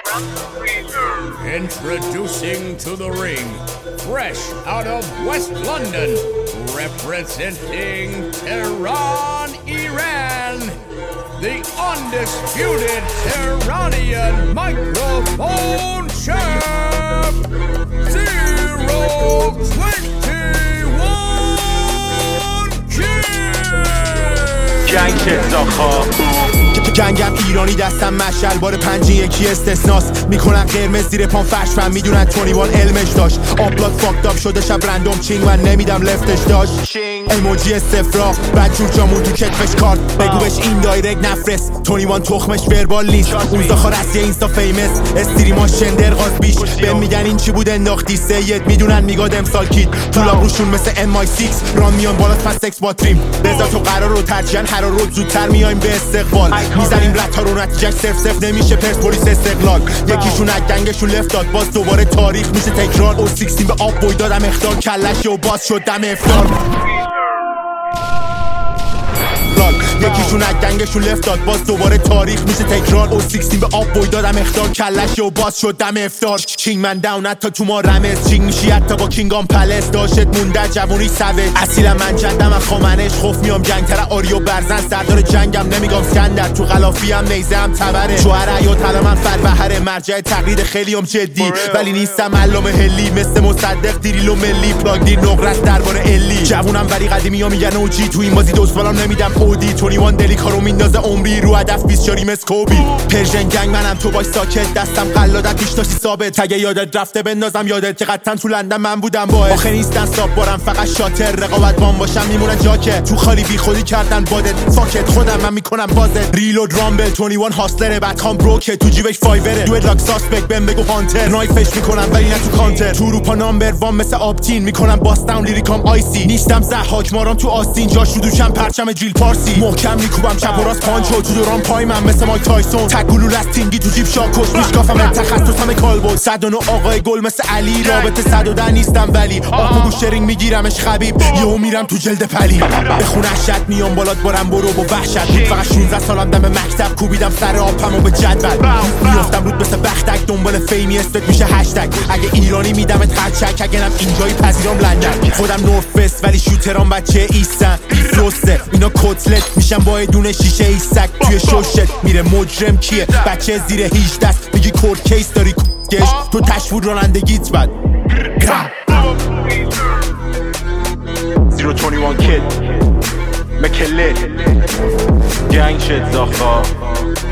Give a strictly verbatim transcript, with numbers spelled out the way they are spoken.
Introducing to the ring, fresh out of West London, representing Tehran, Iran, the undisputed Tehranian microphone champ, zero twenty-one Kid. جنگ زاخا جنگم ایرانی دستم مشعل بار پنج یکی استثناست میکنن قرمز زیر پام فرش فهم میدونن تونی وان علمش داشت آپلاد فاکتاب شده شب رندوم چینگ من نمیدم لفتش داشت ایموجی استفراغ بدجور جامون تو کتفش کارت بگو بش این دایرکت نفرست تونی وان تخمش وربال نیست اون زاخار اصلی اینستا فیمس استریما شندر غاز بیش بهم میگن این چی بود انداختی سید میدونن میگاد امسال کید تو لاغروشون مثل ام آی شش ران میان بالا پس سکس باتریم بذار تو قرار رو ترجیحاً هر رو زودتر میایم به استقبال میزنیم رد ها رو نتیجه صفر صفر نمیشه پرسپولیس استقلال یکیشون از دنگشون لفت داد باز دوباره تاریخ میشه تکرار او سیکستین به آب بوی دادم اخطار کلش و باز شد دم افطار یکیشون از دنگشون لفت داد باز دوباره تاریخ میشه تکرار او سیکستین به آب بوی دادم اخطار کلش و باز شد دم افطار کینگ من داون حتی تو ما رمز چینگ میشی حتی با کینگام پلس داشت مونده جوونی سوج اصیلا من جدم از خامنش خوف میام جنگ تر آریو برزن سردار جنگم نمیگم سکندر تو غلافی هم نیزه هم تبره شوهر حیات حالا من فروهره مرجع تقلید خیلی هم جدی ولی نیستم علام هلی مثل مصدق دیریل و ملی پلاگ دیر نقرست درباره الی جوونم ولی قدیمی ها میگن اوجی تو این بازی دوستوالم نمیدم اودی تونی وان دلی کارو میندازه عمری رو هدف بیست شاری مسکوبی پرژن گنگ منم تو باش ساکت دستم قلادت پیش داشتی ثابت اگه یادت رفته بندازم یادت که قطعا تو لندن من بودم باعث آخه نیستن ساب بارم فقط شاتر رقابت بام باشم میمونه جاکت تو خالی بی خودی کردن بادت فاکت خودم من میکنم بازت ریلود رامبل تونی وان هاسلره بعد خام بروکه تو جیبش فایوره دو لاک ساسپک بهم بگو هانتر نایفش میکنم ولی نه تو کانتر تو اروپا نامبر وان مثل آپتین میکنم باستاون لیریکام آیسی نیستم ضحاک مارام تو آستین جاش رو دوشم پرچم جیل پارسی محکم میکوبم چپ و راست پانچو تو دوران پای من مثل مایک تایسون تگولول از تینگی تو جیب شاکوش میشکافم تخصصم کالبد صد و نه آقای گل مثل علی رابطه صد و ده نیستم ولی آقا گوشرینگ میگیرمش خبیب یهو میرم تو جلد پلی به خونه شد میام بالات بارم برو با وحشت بود فقط شانزده سالم دم مکتب کوبیدم سر آبمو به جدول میافتم رود مثل بختک دنبال فیمی استک میشه هشتگ اگه ایرانی میدمت خرچک اگرم اینجایی پذیرام لندن خودم نورث وست ولی شوترام بچه ایستن بیفروسته اینا کتلت میشن با دونه شیشه ایستک توی شوشت میره مجرم کیه بچه زیر هیچ دست میگی کورد کیس داری کش تو تشفور رانندگیت بد زیرو توینتی وان کید مکلت جنگ شد زاخا